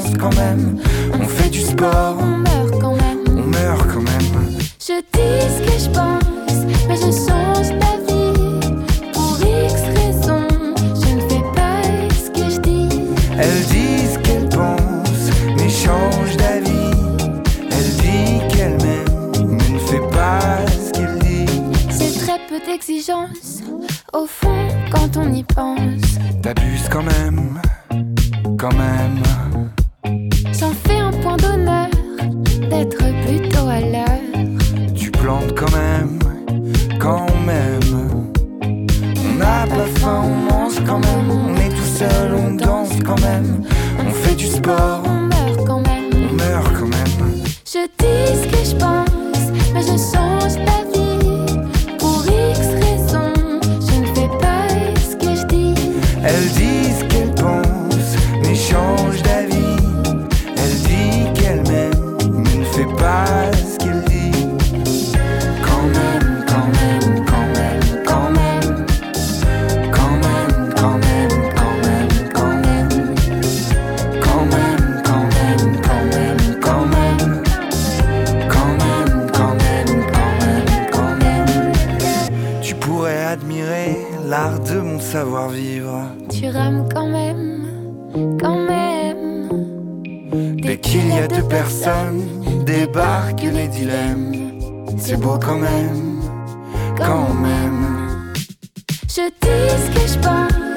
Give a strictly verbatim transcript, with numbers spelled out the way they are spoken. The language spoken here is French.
danse quand même. On fait du sport, on meurt quand même. On meurt quand même. Je dis ce que je pense, mais je change d'avis. Pour X raisons, je ne fais pas ce que je dis. Elle dit ce qu'elle pense, mais change d'avis. Elle dit qu'elle m'aime, mais ne fait pas ce qu'elle dit. C'est très peu d'exigence, au fond, quand on y pense. T'abuses quand même, quand même. J'en fais un point d'honneur, d'être plutôt à l'heure. Tu plantes quand même, quand même. On n'a pas faim, on mange quand même. On est tout seul, on danse quand même. On fait du sport, on meurt quand même. On meurt quand même. Je dis ce que je pense, mais je change d'avis. Pour X raisons, je ne fais pas ce que je dis. Elle dit ce qu'elle pense, mais change d'avis. Elle dit qu'elle m'aime, mais ne fait pas ce qu'elle dit. Quand même, quand même, quand même, quand même. Quand même, quand même, quand même, quand même. Quand même, quand même, quand même, quand même. Quand même, quand même, quand même, quand même. Tu pourrais admirer l'art de mon savoir-vivre. Tu rames quand même, quand même. Dès qu'il y a deux personnes, débarquent les dilemmes. C'est beau quand même, quand même. Je dis ce que je pense.